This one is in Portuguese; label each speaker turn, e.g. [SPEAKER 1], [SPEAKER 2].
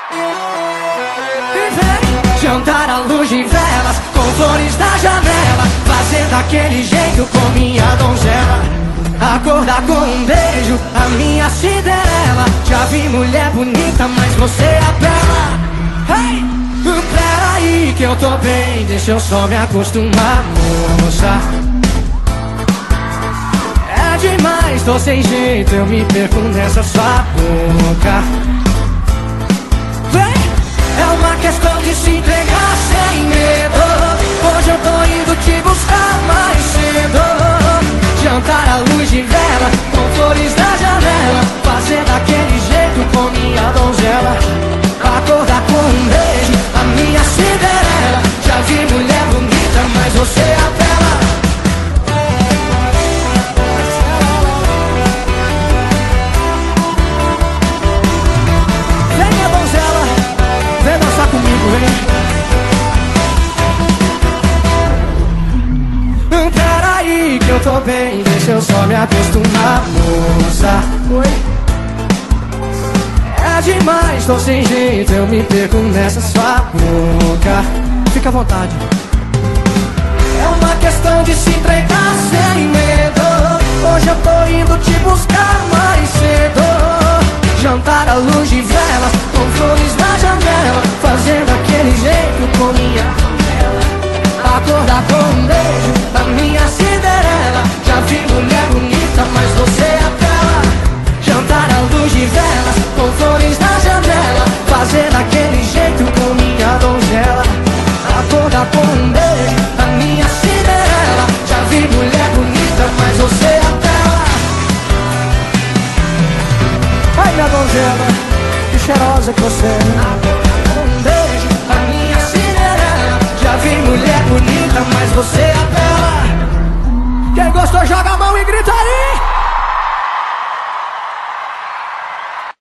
[SPEAKER 1] Jantar à luz de velas, com flores na janela, fazer daquele jeito com minha donzela. Acordar com um beijo, a minha Cinderela. Já vi mulher bonita, mas você apela. Hey! Peraí que eu tô bem, deixa eu só me acostumar, moça. É demais, tô sem jeito, eu me perco nessa sua boca. Vem! É uma questão de se entregar sem medo. Hoje eu tô indo te buscar mais cedo. Jantar à luz de vela, com flores na janela, fazer daquele jeito com minha donzela. Acordar com um beijo, a minha Cinderela. Já vi mulher bonita, mas você apela. Vem, minha donzela, vem dançar comigo, vem. Peraí que eu tô bem, deixa eu só me acostumar, moça. Oi. É demais, tô sem jeito, eu me perco nessa sua boca. Fica à vontade. É uma questão de se entregar sem medo. Hoje eu tô indo te buscar mais cedo. Jantar à luz de velas, com flores na janela, fazendo aquele jeito com minha donzela. Acordar com um beijo, a minha Cinderela. Já vi mulher bonita, mas você apela. Jantar à luz de velas, com flores na janela, fazer daquele jeito com minha donzela. Acordar com um beijo, a minha Cinderela. Já vi mulher bonita, mas você apela. Ai, minha donzela, que cheirosa que você é. Acordar com um beijo, a minha Cinderela. Já vi mulher bonita, mas você apela. Quem gostou joga a mão e grita aí.